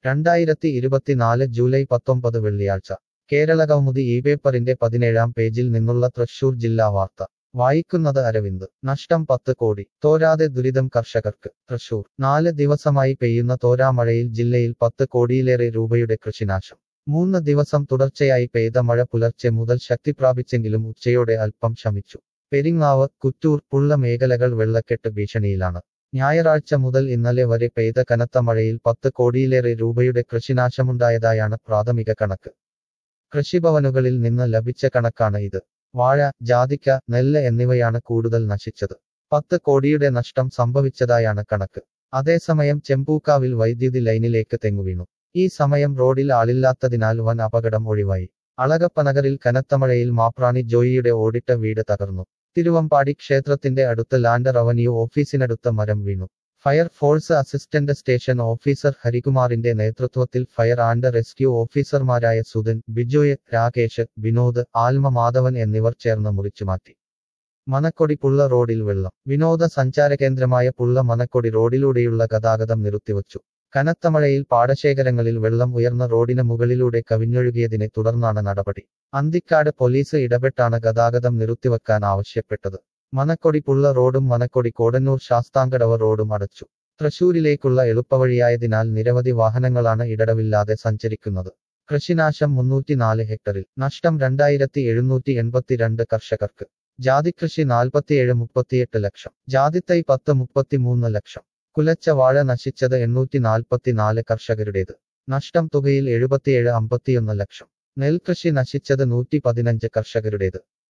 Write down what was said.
2024 July 19 വെള്ളിയാഴ്ച കേരളകൗമുദി ഈ പേപ്പറിന്റെ 17-ാം പേജിൽ നിന്നുള്ള തൃശൂർ ജില്ലാ വാർത്ത വായിക്കുന്നത് അരവിന്ദ്. നഷ്ടം 10 കോടി. തോരാതെ ദുരിതം കർഷകർക്ക്. തൃശൂർ. 4 ദിവസമായി പെയ്യുന്ന തോരാമഴയിൽ ജില്ലയിൽ 10 കോടിയിലേറെ രൂപയുടെ കൃഷിനാശം. 3 ദിവസം തുടർച്ചയായി പെയ്ത മഴ പുലർച്ചെ മുതൽ ശക്തിപ്രാപിച്ചെങ്കിലും ഉച്ചയോടെ അല്പം ശമിച്ചു. പെരിങ്ങാവ്, കുറ്റൂർ, പുള്ള മേഖലകൾ വെള്ളക്കെട്ട് ഭീഷണിയിലാണ്. ഞായറാഴ്ച മുതൽ ഇന്നലെ വരെ പെയ്ത കനത്ത മഴയിൽ 10 കോടിയിലേറെ രൂപയുടെ കൃഷിനാശമുണ്ടായതായാണ് പ്രാഥമിക കണക്ക്. കൃഷിഭവനുകളിൽ നിന്ന് ലഭിച്ച കണക്കാണ് ഇത്. വാഴ, ജാതിക്ക, നെല്ല് എന്നിവയാണ് കൂടുതൽ നശിച്ചത്. 10 കോടിയുടെ നഷ്ടം സംഭവിച്ചതായാണ് കണക്ക്. അതേസമയം ചെമ്പൂക്കാവിൽ വൈദ്യുതി ലൈനിലേക്ക് തെങ്ങുവീണു. ഈ സമയം റോഡിൽ ആളില്ലാത്തതിനാൽ വൻ അപകടം ഒഴിവായി. അളഗപ്പനഗറിൽ കനത്ത മഴയിൽ മാപ്രാണി ജോയിയുടെ ഓടിട്ട വീട് തകർന്നു. തിരുവമ്പാടി ക്ഷേത്രത്തിന്റെ അടുത്ത് ലാൻഡ് റവന്യൂ ഓഫീസിനടുത്ത് മരം വീണു. Fire force assistant station officer ഹരികുമാറിന്റെ നേതൃത്വത്തിൽ ഫയർ ആൻഡ് റെസ്ക്യൂ ഓഫീസർമാരായ സുധൻ, ബിജോയ്, രാകേഷ്, വിനോദ്, ആൽമ മാധവൻ എന്നിവർ ചേർന്ന് മുറിച്ചുമാറ്റി. മനക്കൊടി പുള്ള റോഡിൽ വെള്ളം. വിനോദ സഞ്ചാരകേന്ദ്രമായ പുള്ള മനക്കൊടി റോഡിലൂടെയുള്ള ഗതാഗതം നിർത്തിവച്ചു. കനത്ത മഴയിൽ പാടശേഖരങ്ങളിൽ വെള്ളം ഉയർന്ന റോഡിന് മുകളിലൂടെ കവിഞ്ഞൊഴുകിയതിനെ തുടർന്നാണ് നടപടി. അന്തിക്കാട് പോലീസ് ഇടപെട്ടാണ് ഗതാഗതം നിർത്തിവെക്കാൻ ആവശ്യപ്പെട്ടത്. മനക്കൊടി പുള്ള റോഡും മനക്കൊടി കോടന്നൂർ ശാസ്താംകടവ് റോഡും അടച്ചു. തൃശൂരിലേക്കുള്ള എളുപ്പവഴിയായതിനാൽ നിരവധി വാഹനങ്ങളാണ് ഇടവില്ലാതെ സഞ്ചരിക്കുന്നത്. കൃഷിനാശം 304 ഹെക്ടറിൽ. നഷ്ടം 2782 കർഷകർക്ക്. ജാതികൃഷി 47-38 ലക്ഷം. ജാതിത്തൈ 10-33 ലക്ഷം. കുലച്ച വാഴ നശിച്ചത് 844 കർഷകരുടേത്. നഷ്ടം തുകയിൽ 77-51 ലക്ഷം. നെൽകൃഷി നശിച്ചത് 115 കർഷകരുടേത്.